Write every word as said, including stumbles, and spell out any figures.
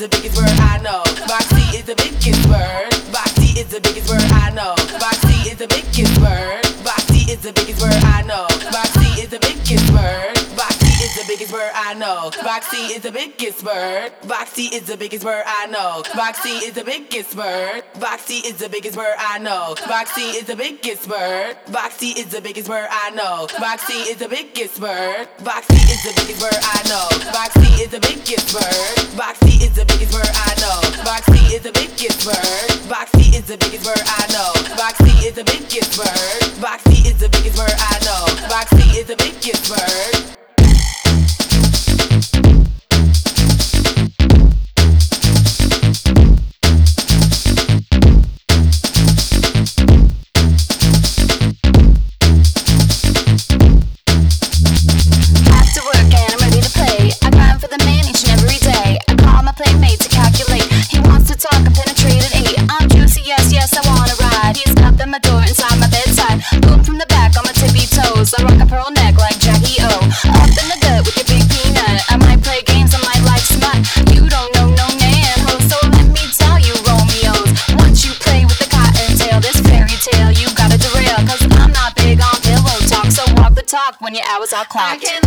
the biggest bird I know. Foxy is the biggest bird. Foxy is the biggest bird I know. Foxy is the biggest bird. Foxy is the biggest bird I know. Foxy is the biggest bird. Foxy is the biggest bird I know. Foxy is the biggest bird. Foxy is the biggest bird I know. Foxy is the biggest bird. Foxy is the biggest bird I know. Foxy is the biggest bird. Foxy is the biggest bird I know. Foxy is the biggest bird. Foxy is the biggest bird I know. Foxy is the biggest bird. Foxy is the biggest bird I know. Foxy is the biggest bird. Foxy is the biggest bird I know. Foxy is the biggest bird. Foxy is the biggest bird I know. Foxy is the biggest bird. I rock a pearl neck like Jackie O. Up in the dirt with your big peanut. I might play games, I might like smut. You don't know no man, ho, so let me tell you, Romeos. Once you play with the cottontail, this fairy tale you gotta derail. Cause I'm not big on pillow talk, so walk the talk when your hours are clocked. I can